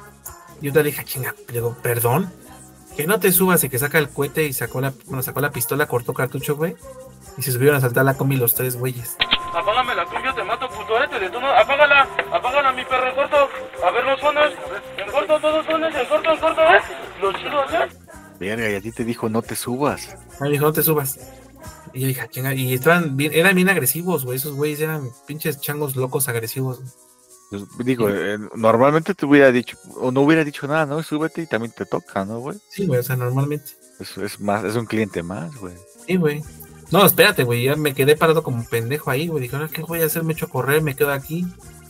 Y yo te dije, chinga, digo, perdón, que no te subas, y que saca el cohete y sacó la pistola, cortó cartucho, güey, y se subieron a saltar la combi los 3 güeyes. Apágame la cumbia, te mato, puto, te detono. Apágala, mi perro, en corto. A ver los sones, en corto, todos sones, en corto, Los chidos, ¿eh? Verga, y a ti te dijo, no te subas. Me dijo, no te subas. Y yo dije, chinga, y eran bien agresivos, güey, esos güeyes eran pinches changos locos agresivos. Pues, digo, normalmente te hubiera dicho, o no hubiera dicho nada, ¿no? Súbete y también te toca, ¿no, güey? Sí, güey, o sea, normalmente. Es más, es un cliente más, güey. Sí, güey. No, espérate, güey, ya me quedé parado como un pendejo ahí, güey. Dije, no, ¿qué voy a hacer? Me echo a correr, me quedo aquí.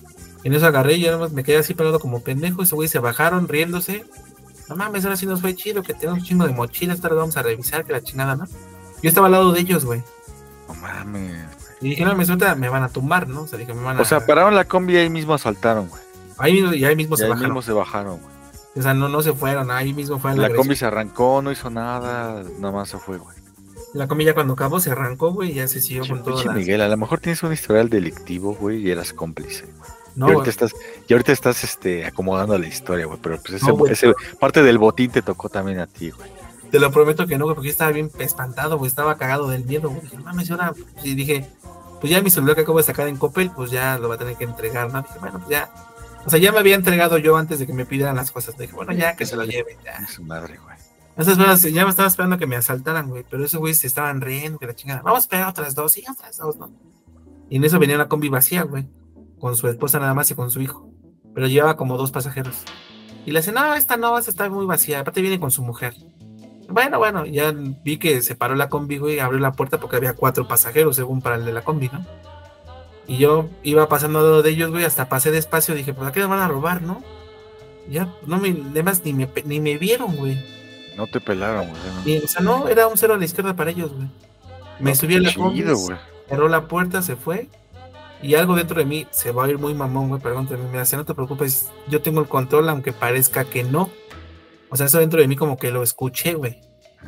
En eso agarré y ya nada más me quedé así parado como pendejo. Esos güeyes se bajaron riéndose. No mames, ahora sí nos fue chido, que tenemos un chingo de mochilas, esta vez vamos a revisar, que la chingada, ¿no? Yo estaba al lado de ellos, güey. No mames. Y dije, no, me van a tumbar, ¿no? O sea, dije, me van a... O sea, pararon la combi y ahí mismo asaltaron, güey. ahí mismo Y se ahí bajaron. mismo se bajaron, güey. O sea, no se fueron, ahí mismo fue La combi se arrancó, no hizo nada, nada más se fue, güey. La combi ya cuando acabó se arrancó, güey, y ya se siguió con todo. Pinche Miguel, a lo mejor tienes un historial delictivo, güey, y eras cómplice. No, y ahorita estás acomodando la historia, güey, pero pues No, güey. ese parte del botín te tocó también a ti, güey. Te lo prometo que no, güey, porque yo estaba bien espantado, güey, estaba cagado del miedo, güey. Dije, mames, ahora, y dije, pues ya mi celular que acabo de sacar en Coppel, pues ya lo va a tener que entregar, ¿no? Dije, bueno, pues ya. O sea, ya me había entregado yo antes de que me pidieran las cosas. Dije, bueno, ya que se lo lleven, ya. Su madre, güey. Esas horas ya me estaba esperando que me asaltaran, güey, pero esos güeyes se estaban riendo, que la chingada. Vamos a esperar otras 2, sí, otras 2, ¿no? Y en eso venía una combi vacía, güey, con su esposa nada más y con su hijo. Pero llevaba como 2 pasajeros. Y le dice, no, esta está muy vacía, aparte viene con su mujer. Bueno, ya vi que se paró la combi, güey, abrió la puerta porque había 4 pasajeros, según para el de la combi, ¿no? Y yo iba pasando al lado de ellos, güey, hasta pasé despacio, dije, pues aquí nos van a robar, ¿no? Ya, además ni me vieron, güey. No te pelaron, güey. O sea, no, era un 0 a la izquierda para ellos, güey. Me subí a la combi, cerró la puerta, se fue. Y algo dentro de mí se va a ir muy mamón, güey, pregúntame, me dice, no te preocupes, yo tengo el control, aunque parezca que no. O sea, eso dentro de mí como que lo escuché, güey.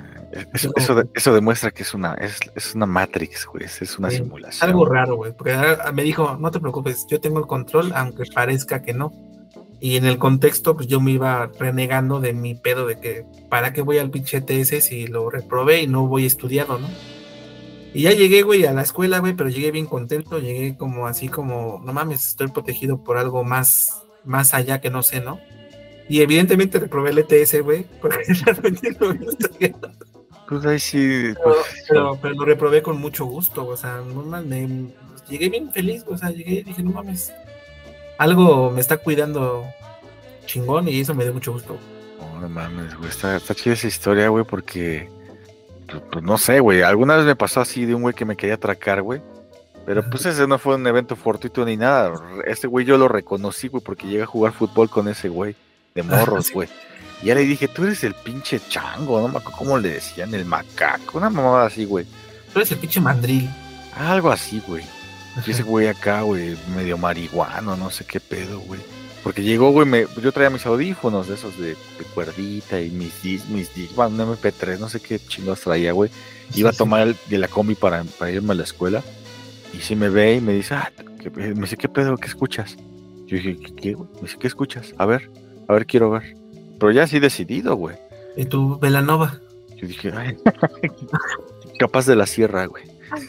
Eso demuestra que es una Matrix, güey, es una simulación. Algo raro, güey, porque me dijo, no te preocupes, yo tengo el control, aunque parezca que no. Y en el contexto, pues yo me iba renegando de mi pedo de que, ¿para qué voy al pinche TS si lo reprobé y no voy estudiado, no? Y ya llegué, güey, a la escuela, güey, pero llegué bien contento, llegué como así como, no mames, estoy protegido por algo más allá que no sé, ¿no? Y evidentemente reprobé el ETS, güey, porque realmente no me estudiado. Pues ahí sí, pero lo reprobé con mucho gusto, o sea, no mames, llegué bien feliz, o sea, llegué y dije, no mames, algo me está cuidando chingón y eso me dio mucho gusto. No mames, güey, está chida esa historia, güey, porque, pues no sé, güey, alguna vez me pasó así de un güey que me quería atracar, güey, pero pues ese no fue un evento fortuito ni nada, este güey yo lo reconocí, güey, porque llegué a jugar fútbol con ese güey, de morros, güey. Y ya le dije, tú eres el pinche chango, no me acuerdo cómo le decían, el macaco, una mamada así, güey. Tú eres el pinche mandril. Algo así, güey. Y ese güey acá, güey, medio marihuano, no sé qué pedo, güey. Porque llegó, güey, yo traía mis audífonos de esos de cuerdita y mis bueno, un MP3, no sé qué chingos traía, güey. Iba a tomar de la combi para irme a la escuela. Y sí me ve y me dice, me dice, ¿qué pedo? ¿Qué escuchas? Yo dije, ¿qué, güey? Me dice, ¿qué escuchas? A ver, quiero ver. Pero ya así decidido, güey. Y tú, Belanova. Yo dije, ay, capaz de la sierra, güey.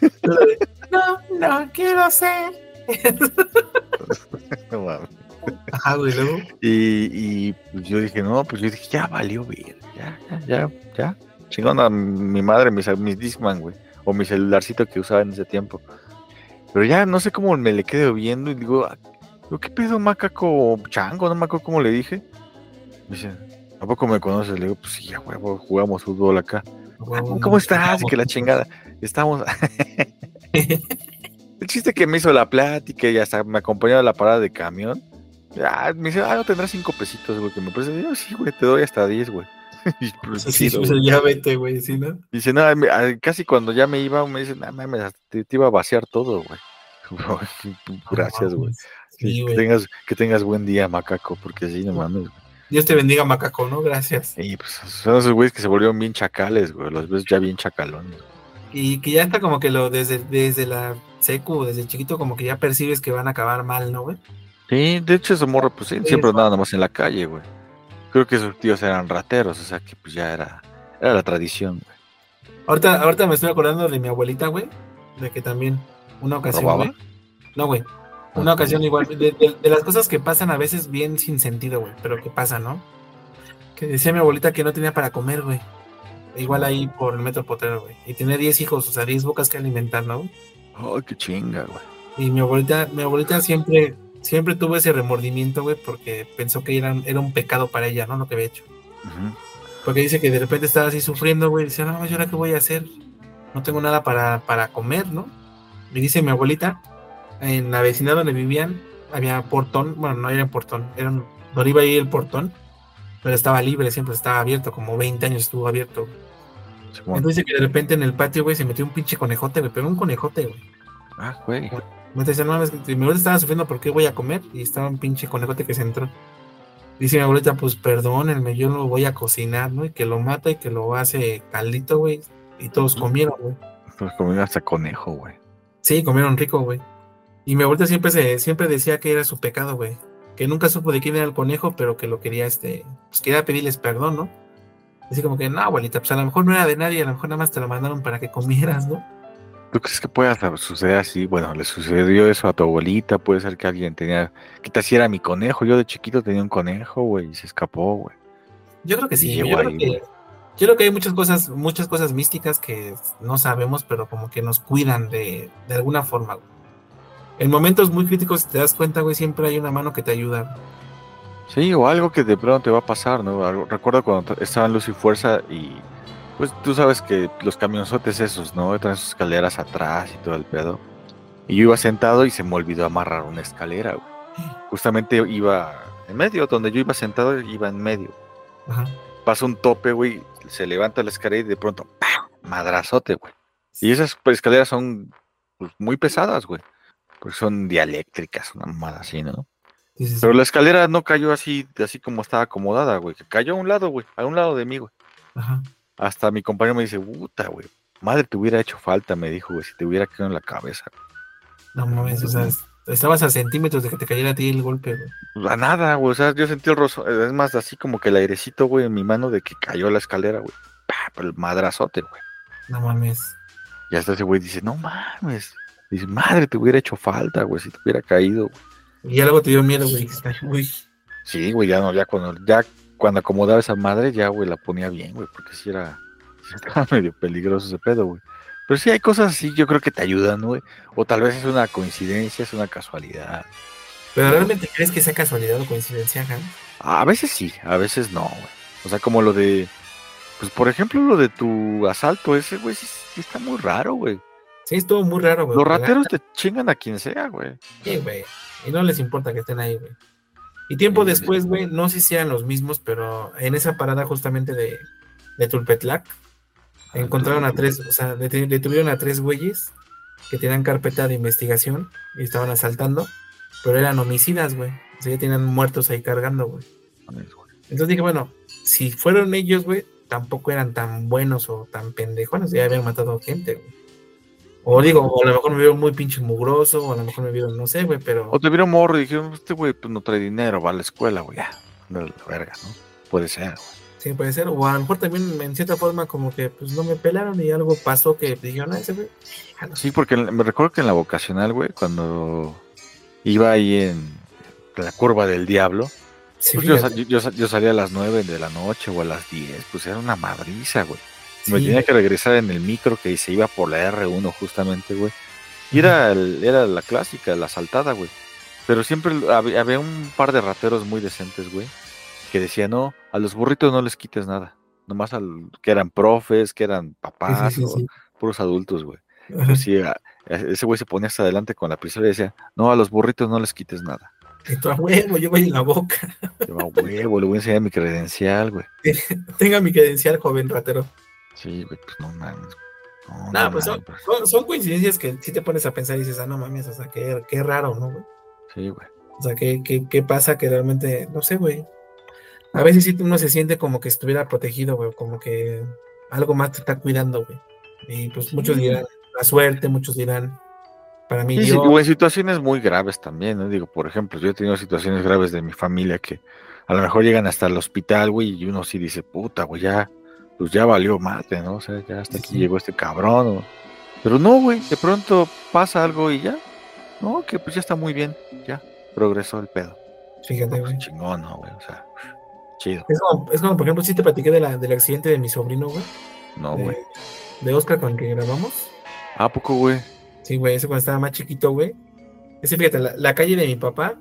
No quiero ser. No mames. Ajá, güey, luego. Y pues yo dije, no, pues yo dije, ya valió, ver, ya. Chingón a mi madre, mis Discman, güey. O mi celularcito que usaba en ese tiempo. Pero ya no sé cómo me le quedo viendo y digo, ¿qué pedo, macaco chango? No me acuerdo cómo le dije. Me dice, ¿a poco me conoces? Le digo, pues sí, ya, huevo, jugamos fútbol acá. ¿Cómo estás? Y que la chingada. Estamos. El chiste que me hizo la plática y hasta me acompañó a la parada de camión. Me dice, no tendrás 5 pesitos, güey, que me parece. Yo, sí, güey, te doy hasta 10, güey. Sí, ya vete, güey, ¿sí, no? Dice, no, casi cuando ya me iba, me dice, no mames, te iba a vaciar todo, güey. Gracias, güey. Sí, que tengas buen día, macaco, porque sí, no mames, güey. Dios te bendiga, macaco, ¿no? Gracias. Y pues son esos güeyes que se volvieron bien chacales, güey. Los ves ya bien chacalones. Y que ya está como que desde la secu, desde chiquito, como que ya percibes que van a acabar mal, ¿no, güey? Sí, de hecho, esos morros, pues siempre andaban nomás en la calle, güey. Creo que sus tíos eran rateros, o sea que pues ya era la tradición, güey. Ahorita me estoy acordando de mi abuelita, güey, de que también una ocasión, ¿robaba? güey. No, güey. Una ocasión igual, de las cosas que pasan a veces bien sin sentido, güey, pero que pasan, ¿no? Que decía mi abuelita que no tenía para comer, güey. Igual ahí por el Metro Potrero, güey. Y tenía 10 hijos, o sea, 10 bocas que alimentar, ¿no? Ay, qué chinga, güey. Y mi abuelita siempre tuvo ese remordimiento, güey, porque pensó que era un pecado para ella, ¿no? Lo que había hecho. Uh-huh. Porque dice que de repente estaba así sufriendo, güey. Dice, no, ¿yo ahora qué voy a hacer? No tengo nada para comer, ¿no? Y dice mi abuelita, en la vecindad donde vivían, había portón. Bueno, no era un portón, donde iba a ir el portón, pero estaba libre, siempre estaba abierto, como 20 años estuvo abierto. Entonces dice que de repente en el patio, güey, se metió un pinche conejote, güey, pero un conejote, güey. Güey. Me dice, no, mi abuelita estaba sufriendo porque voy a comer y estaba un pinche conejote que se entró. Dice mi abuelita, pues perdónenme, yo lo voy a cocinar, ¿no? Y que lo mata y que lo hace caldito, güey. Y todos comieron, güey. Pues comieron hasta conejo, güey. Sí, comieron rico, güey. Y mi abuelita siempre decía que era su pecado, güey. Que nunca supo de quién era el conejo, pero que lo quería, pues quería pedirles perdón, ¿no? Así como que, no, abuelita, pues a lo mejor no era de nadie, a lo mejor nada más te lo mandaron para que comieras, ¿no? ¿Tú crees que pueda suceder así? Bueno, le sucedió eso a tu abuelita, puede ser que alguien tenía, que te hiciera mi conejo, yo de chiquito tenía un conejo, güey, y se escapó, güey. Yo creo que sí, yo creo que hay muchas cosas místicas que no sabemos, pero como que nos cuidan de alguna forma, güey. En momentos muy críticos, si te das cuenta, güey, siempre hay una mano que te ayuda. Sí, o algo que de pronto te va a pasar, ¿no? Recuerdo cuando estaba en Luz y Fuerza y pues tú sabes que los camionzotes esos, ¿no? Traen sus escaleras atrás y todo el pedo. Y yo iba sentado y se me olvidó amarrar una escalera, güey. Justamente iba en medio, donde yo iba sentado, iba en medio. Ajá. Pasa un tope, güey, se levanta la escalera y de pronto, ¡pam! Madrazote, güey. Y esas escaleras son pues, muy pesadas, güey. Porque son dieléctricas, una mamada así, ¿no? Sí. Pero la escalera no cayó así como estaba acomodada, güey. Que cayó a un lado, güey. A un lado de mí, güey. Ajá. Hasta mi compañero me dice, puta, güey. Madre, te hubiera hecho falta, me dijo, güey, si te hubiera quedado en la cabeza. No mames, o sea, estabas a centímetros de que te cayera a ti el golpe, güey. A nada, güey. O sea, yo sentí el rozo. Es más, así como que el airecito, güey, en mi mano de que cayó la escalera, güey. Pero el madrazote, güey. No mames. Y hasta ese güey dice, no mames. Dice, madre, te hubiera hecho falta, güey, si te hubiera caído, güey. Y ya luego te dio miedo, güey. Uy. Sí, güey, ya cuando acomodaba esa madre, ya, güey, la ponía bien, güey, porque sí estaba medio peligroso ese pedo, güey. Pero sí hay cosas así, yo creo que te ayudan, güey. O tal vez es una coincidencia, es una casualidad. ¿Pero realmente crees que sea casualidad o coincidencia, Han? A veces sí, a veces no, güey. O sea, como lo de, pues por ejemplo, lo de tu asalto ese, güey, sí está muy raro, güey. Sí, estuvo muy raro, güey. Los rateros te chingan a quien sea, güey. Sí, güey. Y no les importa que estén ahí, güey. Y tiempo después, güey, no sé si eran los mismos, pero en esa parada justamente de Tulpetlac, encontraron a 3, o sea, detuvieron a 3 güeyes que tenían carpeta de investigación y estaban asaltando, pero eran homicidas, güey. O sea, ya tenían muertos ahí cargando, güey. Entonces dije, bueno, si fueron ellos, güey, tampoco eran tan buenos o tan pendejones, ya habían matado gente, güey. O digo, o a lo mejor me vieron muy pinche mugroso, o a lo mejor me vieron, no sé, güey, pero... O te vieron morro y dijeron, este güey pues no trae dinero, va a la escuela, güey, ya, no la verga, ¿no? Puede ser, güey. Sí, puede ser. O a lo mejor también en cierta forma como que pues no me pelaron y algo pasó que dijeron, ese güey. Sí, porque me recuerdo que en la vocacional, güey, cuando iba ahí en la curva del diablo, Sí, pues yo salía a las 9 de la noche o a las 10, pues era una madriza, güey. Me sí, tenía que regresar en el micro que se iba por la R1 justamente, güey. Y era la clásica, la saltada, güey. Pero siempre había un par de rateros muy decentes, güey, que decían, no, a los burritos no les quites nada. Nomás que eran profes, que eran papás o sí. puros adultos, güey. Ajá. Pues sí, ese güey se ponía hasta adelante con la pistola y decía, no, a los burritos no les quites nada. Y tú a huevo, yo voy en la boca. Yo, a huevo, le voy a enseñar mi credencial, güey. Tenga mi credencial, joven ratero. Sí, güey, pues no mames. No, pues son coincidencias que sí te pones a pensar y dices, ah, no mames, o sea, qué raro, ¿no, güey? Sí, güey. O sea, ¿qué pasa que realmente, no sé, güey? A veces sí uno se siente como que estuviera protegido, güey, como que algo más te está cuidando, güey. Y pues muchos dirán la suerte, muchos dirán, para mí Sí, Dios. o en situaciones muy graves también, ¿no? Digo, por ejemplo, yo he tenido situaciones graves de mi familia que a lo mejor llegan hasta el hospital, güey, y uno sí dice, puta, güey, ya, pues ya valió mate, ¿no? O sea, ya hasta aquí llegó este cabrón, pero no, güey, de pronto pasa algo y ya, no, que pues ya está muy bien, ya, progresó el pedo. Fíjate, Pues güey. chingón, ¿no, güey? O sea, chido. Es como, por ejemplo, sí te platiqué del accidente de mi sobrino, güey. No, güey. De Oscar con el que grabamos. ¿A poco, güey? Sí, güey, ese cuando estaba más chiquito, güey. Ese, fíjate, la calle de mi papá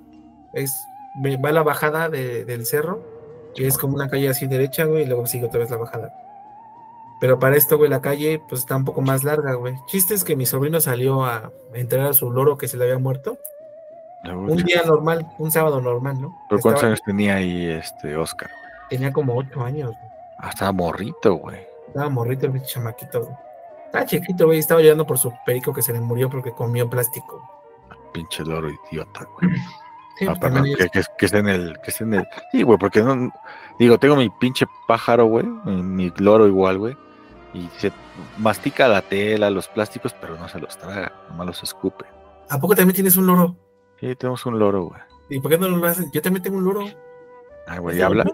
va a la bajada del cerro, que es como una calle así derecha, güey, y luego sigue otra vez la bajada. Pero para esto, güey, la calle pues está un poco más larga, güey. Chiste es que mi sobrino salió a entregar a su loro que se le había muerto. Un día normal, un sábado normal, ¿no? ¿Pero cuántos años tenía ahí Oscar? Tenía como 8 años, güey. Ah, estaba morrito, güey. Estaba morrito el bicho chamaquito, güey. Estaba chiquito, güey, estaba llorando por su perico que se le murió porque comió plástico. Pinche loro idiota, güey. Sí, perdón, que esté en el. Sí, güey, porque no. Digo, tengo mi pinche pájaro, güey. Mi loro igual, güey. Y se mastica la tela, los plásticos, pero no se los traga. Nomás los escupe. ¿A poco también tienes un loro? Sí, tenemos un loro, güey. ¿Y por qué no lo haces? Yo también tengo un loro. Ay, güey, ¿y habla?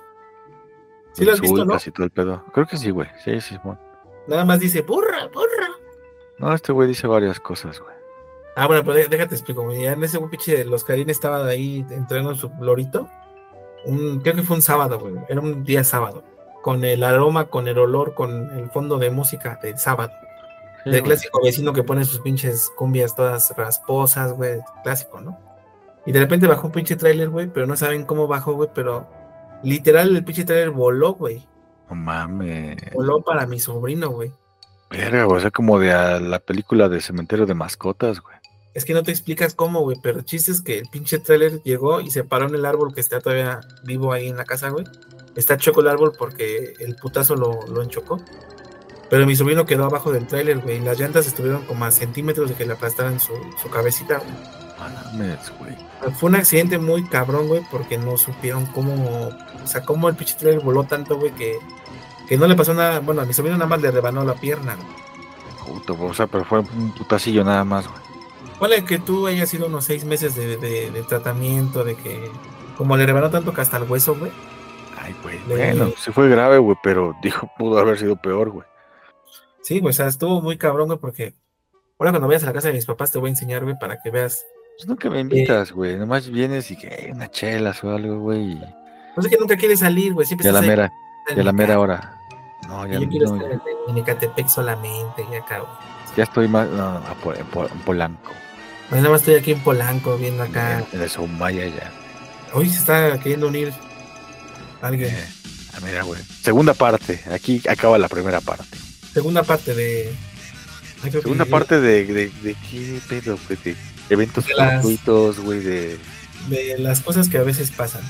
¿Sí lo has visto, no? Y todo el pedo. Creo que sí, güey. Sí, Simón. Nada más dice, burra, burra. No, este güey dice varias cosas, güey. Ah, bueno, pero déjate explico, güey. Ya en ese pinche de los Carines estaba ahí entrenando su lorito. Creo que fue un sábado, güey. Era un día sábado. Con el aroma, con el olor, con el fondo de música del sábado. Sí, del clásico vecino que pone sus pinches cumbias todas rasposas, güey. Clásico, ¿no? Y de repente bajó un pinche tráiler, güey, pero no saben cómo bajó, güey, pero literal el pinche tráiler voló, güey. No mames. Voló para mi sobrino, güey. Verga, güey, o sea, como de la película de Cementerio de Mascotas, güey. Es que no te explicas cómo, güey, pero el chiste es que el pinche tráiler llegó y se paró en el árbol que está todavía vivo ahí en la casa, güey. Está choco el árbol porque el putazo lo enchocó. Pero mi sobrino quedó abajo del tráiler, güey, y las llantas estuvieron como a centímetros de que le aplastaran su cabecita, güey. Mames, güey. Fue un accidente muy cabrón, güey, porque no supieron cómo, o sea, cómo el pinche tráiler voló tanto, güey, que no le pasó nada. Bueno, a mi sobrino nada más le rebanó la pierna, güey. Puto, o sea, pero fue un putacillo nada más, güey. Vale, que tú hayas sido unos 6 meses de tratamiento, de que como le rebanó tanto que hasta el hueso, güey. Ay, güey, bueno, sí fue grave, güey, pero dijo, pudo haber sido peor, güey. Sí, güey, o sea, estuvo muy cabrón, güey, porque ahora cuando vayas a la casa de mis papás te voy a enseñar, güey, para que veas. Pues nunca me invitas, güey, nomás vienes y que una chela o algo, güey. No sé que nunca quieres salir, güey, siempre ya estás la mera hora. No, ya yo quiero estar en Ecatepec solamente, ya acá, güey. Ya estoy más, en Polanco. Pues nada más estoy aquí en Polanco, viendo acá. En el Soumaya ya. Hoy se está queriendo unir alguien. Mira, güey. Segunda parte, aquí acaba la primera parte. Segunda parte de... Segunda parte de qué pedo, güey, de eventos gratuitos, güey, de las cosas que a veces pasan.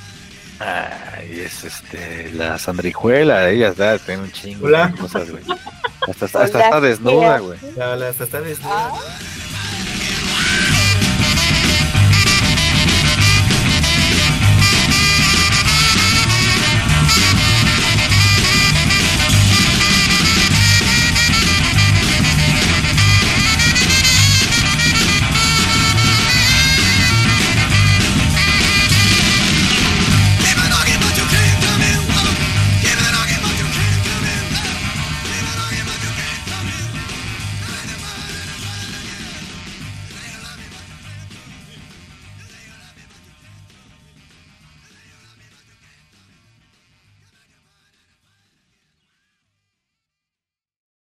Ay, es la Sandrijuela, ella tiene un chingo de cosas, güey. Hasta está desnuda, güey. Hasta está desnuda.